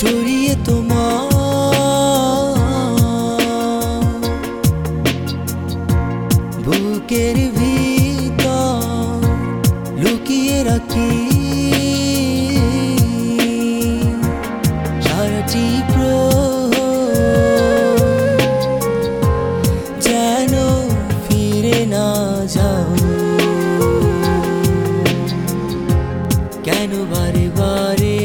জড়িয়ে তোমার বুকের ভিতর লুকিয়ে রাখি সারাটি যেন ফিরে না যাও কেন বারে বারে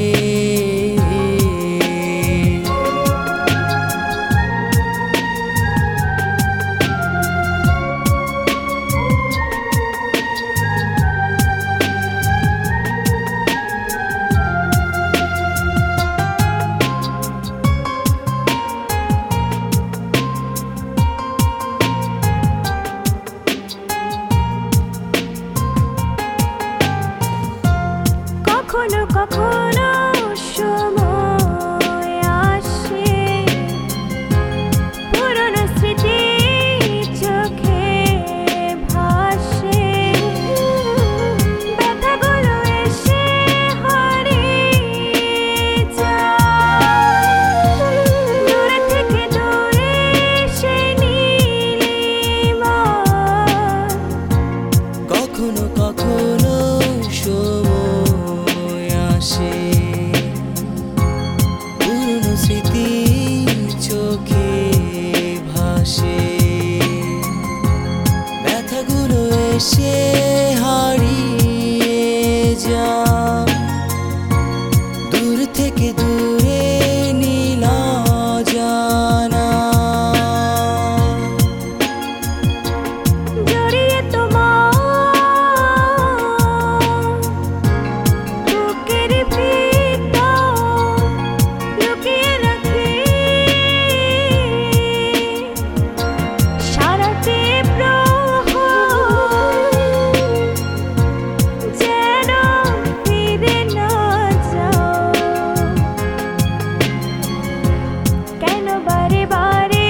কখনো কখনো সময় আসে পুরনো স্মৃতি চোখে ভাসে ব্যথাগুলো এসে হারিয়ে যায় দূরে থেকে দূরে সে নীলিমা কখনো কখনো পুরনো স্মৃতি চোখে ভাসে ব্যথাগুলো এসে হারিয়ে যায় দূর থেকে দূরে নীলা জানা জড়িয়ে বুকের ভিতর লুকিয়ে রাখি সারাটি যেন ফিরে না যাও কেন বারে বারে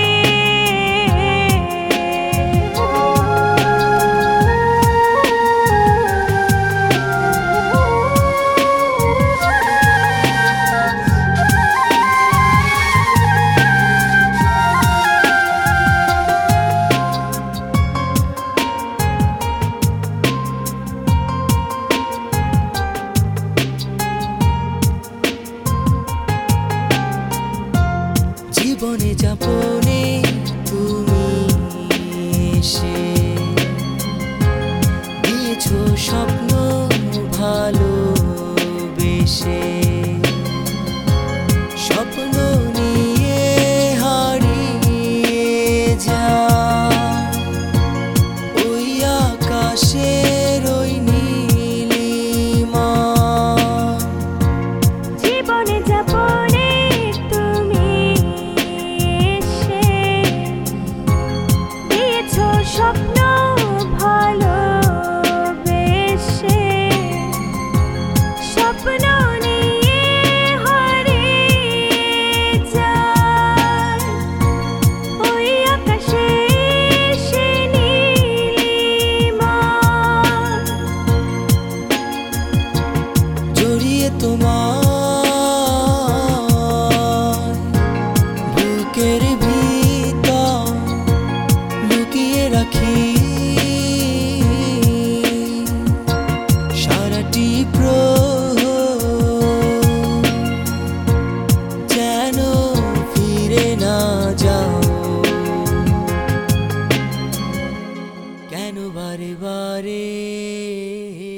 জীবনে যাপনে তুমি এসে দিয়েছো স্বপ্ন ভালোবেসে স্বপ্ন নিয়ে হারিয়ে যায় ওই আকাশের ওই নীলিমা জীবনে যাপনে স্বপ্ন ভালোবেসে স্বপ্ন নিয়ে হারিয়ে যায় ওই আকাশে সে নীলিমা জড়িয়ে তোমার বুকের ভিতর লুকিয়ে রাখি সারাটি যেন ফিরে না যাও কেন বারে বারে